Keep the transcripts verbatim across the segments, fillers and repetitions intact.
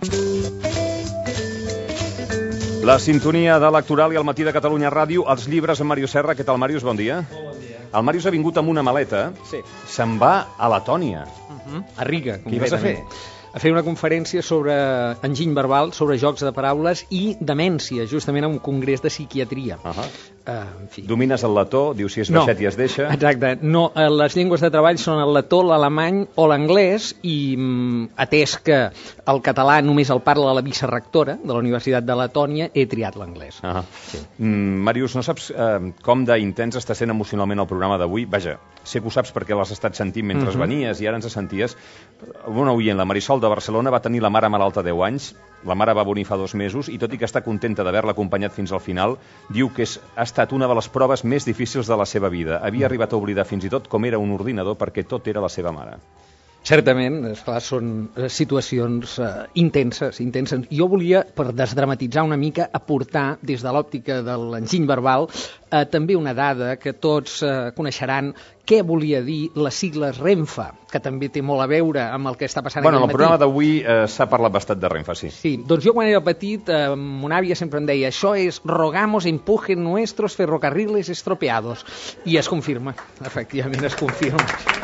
La sintonia de Lectoral i al matí de Catalunya Ràdio, els llibres amb Màrius Serra. Què tal, Màrius? Bon dia. Molt bon dia. El Màrius ha vingut amb una maleta. Sí. Se'n va a Letònia. Uh-huh. A Riga, Què hi vas a fer? A fer una conferència sobre enginy verbal, sobre jocs de paraules i demència, justament a un congrés de psiquiatria. Uh -huh. uh, en fi. Domines el letó, dius si és baixet no, i es deixa. Exacte. No, les llengües de treball són el letó, l'alemany o l'anglès i mm, atès que el català només el parla la vicerectora de la Universitat de Letònia, he triat l'anglès. Uh -huh. Sí. mm, Màrius, no saps eh, com d'intens està sent emocionalment el programa d'avui? Vaja, sé que ho saps perquè l'has estat sentint mentre uh -huh. venies i ara ens senties. Una oient, la Marisol de Barcelona, va tenir la mare malalta deu anys, la mare va morir fa dos mesos i tot i que està contenta d'haver-la acompanyat fins al final, diu que és, ha estat una de les proves més difícils de la seva vida. Havia arribat a oblidar fins i tot com era un ordinador perquè tot era la seva mare. Certament, esclar, són situacions uh, intenses, intenses. Jo volia, per desdramatitzar una mica, aportar, des de l'òptica de l'enginy verbal, uh, també una dada que tots uh, coneixeran, què volia dir les sigles Renfe, que també té molt a veure amb el que està passant bueno, aquest matí. Bueno, el programa d'avui eh, s'ha parlat bastant de Renfe, sí. Sí, doncs jo quan era petit, eh, mon àvia sempre em deia, això és rogamos empujen nuestros ferrocarriles estropeados. I es confirma, efectivament es confirma.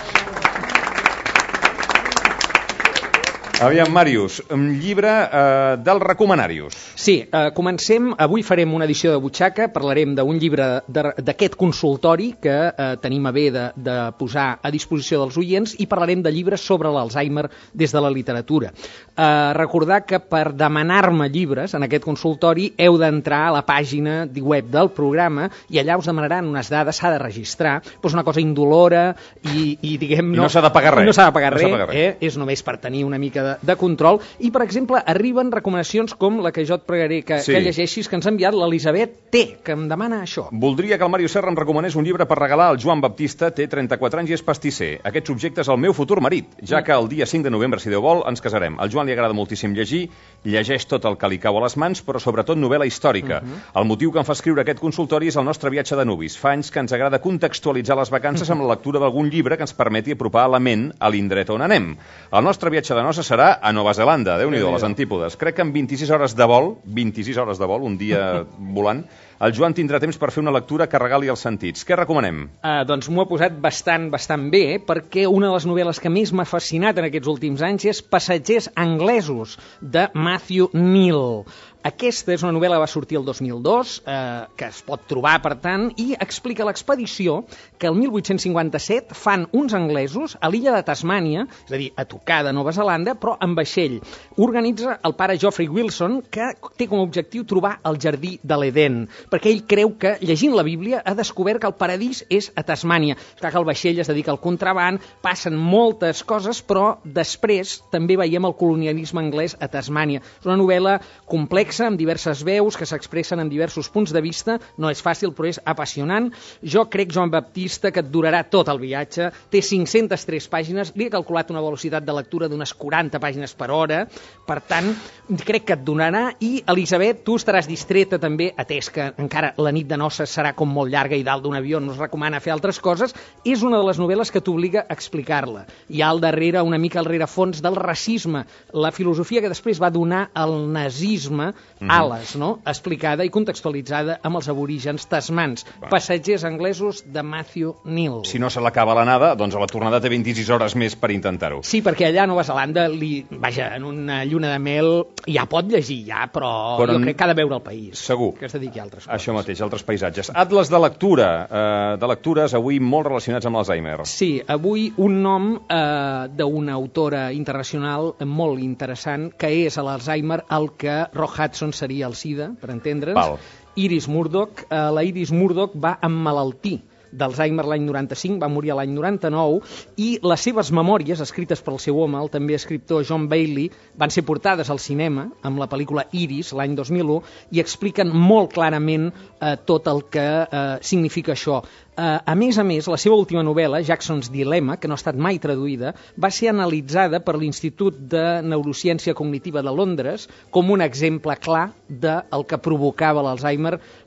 Aviam, Màrius, un llibre eh, dels recomanarius. Sí, eh, comencem. Avui farem una edició de butxaca, parlarem d'un llibre d'aquest consultori que eh, tenim a bé de, de posar a disposició dels oients i parlarem de llibres sobre l'Alzheimer des de la literatura. Eh, recordar que per demanar-me llibres en aquest consultori heu d'entrar a la pàgina web del programa i allà us demanaran unes dades, s'ha de registrar, doncs una cosa indolora i, i diguem... No, I no s'ha de pagar res. No s'ha de pagar no res, pagar res. Eh? És només per tenir una mica de, de control. I, per exemple, arriben recomanacions com la que jo et pregaré que, sí. que llegeixis, que ens ha enviat l'Elisabet T, que em demana això. Voldria que el Màrius Serra em recomanés un llibre per regalar al Joan Baptista, té trenta-quatre anys i és pastisser. Aquest subjecte és el meu futur marit, ja que el dia cinc de novembre, si Déu vol, ens casarem. Al Joan li agrada moltíssim llegir, llegeix tot el que li cau a les mans, però sobretot novel·la històrica. Uh -huh. El motiu que em fa escriure aquest consultori és el nostre viatge de nuvis. Fa anys que ens agrada contextualitzar les vacances amb la lectura d'algun llibre que ens permeti apropar la ment a l'indret on anem. El nostre viatge de noces serà a Nova Zelanda, Déu-n'hi-do, les antípodes. Crec que en vint-i-sis hores de vol, vint-i-sis hores de vol, un dia volant, el Joan tindrà temps per fer una lectura que regali els sentits. Què recomanem? Uh, doncs m'ho ha posat bastant, bastant bé, perquè una de les novel·les que més m'ha fascinat en aquests últims anys és Passatgers anglesos, de Matthew Neal. Aquesta és una novel·la que va sortir el dos mil dos, eh, que es pot trobar, per tant, i explica l'expedició que el mil vuit-cents cinquanta-set fan uns anglesos a l'illa de Tasmània, és a dir, a tocar de Nova Zelanda, però en vaixell. Organitza el pare Geoffrey Wilson, que té com a objectiu trobar el jardí de l'Eden, perquè ell creu que, llegint la Bíblia, ha descobert que el paradís és a Tasmània. Clar que el vaixell es dedica al contraband, passen moltes coses, però després també veiem el colonialisme anglès a Tasmània. És una novel·la complexa, amb diverses veus que s'expressen en diversos punts de vista. No és fàcil, però és apassionant. Jo crec, Joan Baptista, que et durarà tot el viatge. Té cinc-centes tres pàgines. Li he calculat una velocitat de lectura d'unes quaranta pàgines per hora. Per tant, crec que et donarà. I, Elisabet, tu estaràs distreta també, atès que encara la nit de noces serà com molt llarga i dalt d'un avió no es recomana fer altres coses. És una de les novel·les que t'obliga a explicar-la. Hi ha al darrere, una mica al rerefons del racisme, la filosofia que després va donar al nazisme ales, no? Explicada i contextualitzada amb els aborígens tasmans. Va. Passatgers anglesos de Matthew Neal. Si no se l'acaba l'anada, doncs a la tornada té vint-i-sis hores més per intentar-ho. Sí, perquè allà a Nova Zelanda, li, vaja, en una lluna de mel ja pot llegir, ja, però, però jo crec que ha de veure el país. Segur. Que es dediqui a altres coses. Això mateix, altres paisatges. Atles de lectura, eh, de lectures avui molt relacionats amb l'Alzheimer. Sí, avui un nom eh, d'una autora internacional molt interessant, que és a l'Alzheimer el que Rock Hudson seria el SIDA, per entendre'ns. Iris Murdoch. Eh, la Iris Murdoch va emmalaltir d'Alzheimer l'any noranta-cinc, va morir l'any noranta-nou, i les seves memòries, escrites pel seu home, el també escriptor John Bailey, van ser portades al cinema amb la pel·lícula Iris, l'any dos mil u, i expliquen molt clarament eh, tot el que eh, significa això. Uh, a més a més, la seva última novel·la, Jackson's Dilemma, que no ha estat mai traduïda, va ser analitzada per l'Institut de Neurociència Cognitiva de Londres com un exemple clar del que provocava l'Alzheimer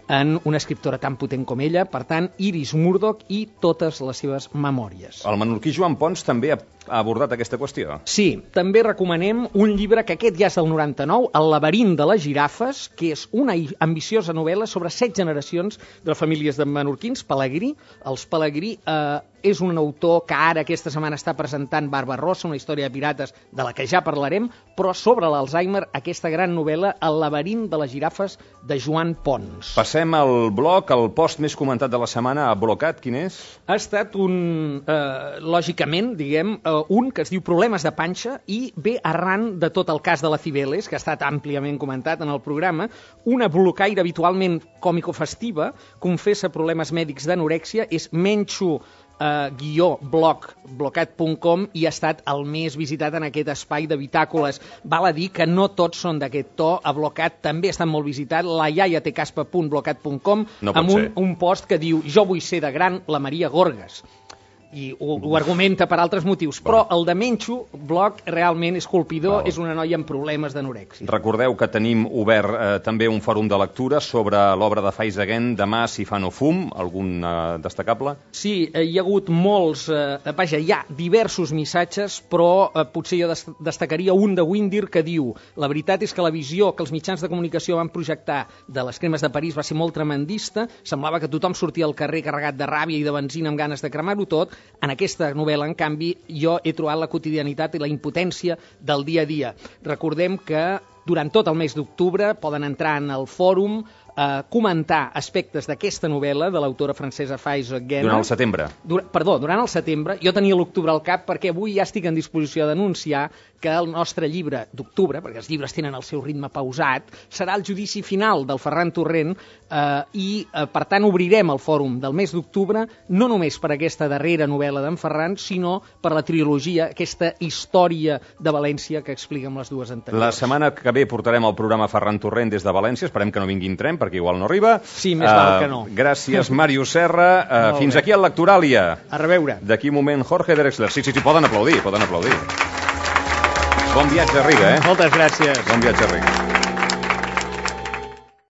en una escriptora tan potent com ella, per tant, Iris Murdoch i totes les seves memòries. El menorquí Joan Pons també ha abordat aquesta qüestió. Sí, també recomanem un llibre que aquest ja és del noranta-nou, El laberint de les girafes, que és una ambiciosa novel·la sobre set generacions de famílies de menorquins, Pelegrí. Els Pelegrí eh, és un autor que ara aquesta setmana està presentant Barbarossa, una història de pirates de la que ja parlarem, però sobre l'Alzheimer, aquesta gran novel·la, El laberint de les girafes, de Joan Pons. Passem al blog, el post més comentat de la setmana a Blocat, quin és? Ha estat un, eh, lògicament, diguem, eh, un que es diu Problemes de panxa i ve arran de tot el cas de la Cibeles, que ha estat àmpliament comentat en el programa. Una blocaire habitualment còmico-festiva confessa problemes mèdics d'anorèxia, és menxo Uh, guió blog, blocat punt com, i ha estat el més visitat en aquest espai de bitàcoles. Val a dir que no tots són d'aquest to. A Blocat també està molt visitat, la iaia té caspa punt blocat punt com, no amb un, un post que diu jo vull ser de gran la Maria Gorgas. I ho, ho argumenta per altres motius, però el de Menxo, blog, realment és colpidor, Val. És una noia amb problemes d'anorèxia. Recordeu que tenim obert eh, també un fòrum de lectura sobre l'obra de Faiz Again, Demà si fa no fum, algun eh, destacable? Sí, eh, hi ha hagut molts, eh, vaja, hi ha diversos missatges, però eh, potser jo des destacaria un de Windir que diu: la veritat és que la visió que els mitjans de comunicació van projectar de les cremes de París va ser molt tremendista, semblava que tothom sortia al carrer carregat de ràbia i de benzina amb ganes de cremar-ho tot. En aquesta novel·la, en canvi, jo he trobat la quotidianitat i la impotència del dia a dia. Recordem que durant tot el mes d'octubre poden entrar en el fòrum, eh, comentar aspectes d'aquesta novel·la de l'autora francesa Faiz Again. Durant el setembre. Dur Perdó, durant el setembre. Jo tenia l'octubre al cap perquè avui ja estic en disposició d'anunciar que el nostre llibre d'octubre, perquè els llibres tenen el seu ritme pausat, serà el judici final del Ferran Torrent eh, i, eh, per tant, obrirem el fòrum del mes d'octubre no només per aquesta darrera novel·la d'en Ferran, sinó per la trilogia, aquesta història de València que expliquem les dues anteriors. La setmana que ve portarem el programa Ferran Torrent des de València, esperem que no vingui en tren, perquè igual no arriba. Sí, més val uh, que no. Gràcies, Màrius Serra. Uh, fins aquí el Lectoràlia. A reveure. D'aquí un moment, Jorge Drexler. Sí, sí, sí, poden aplaudir, poden aplaudir. Bon viatge a Riga, eh? Moltes gràcies. Bon viatge a Riga.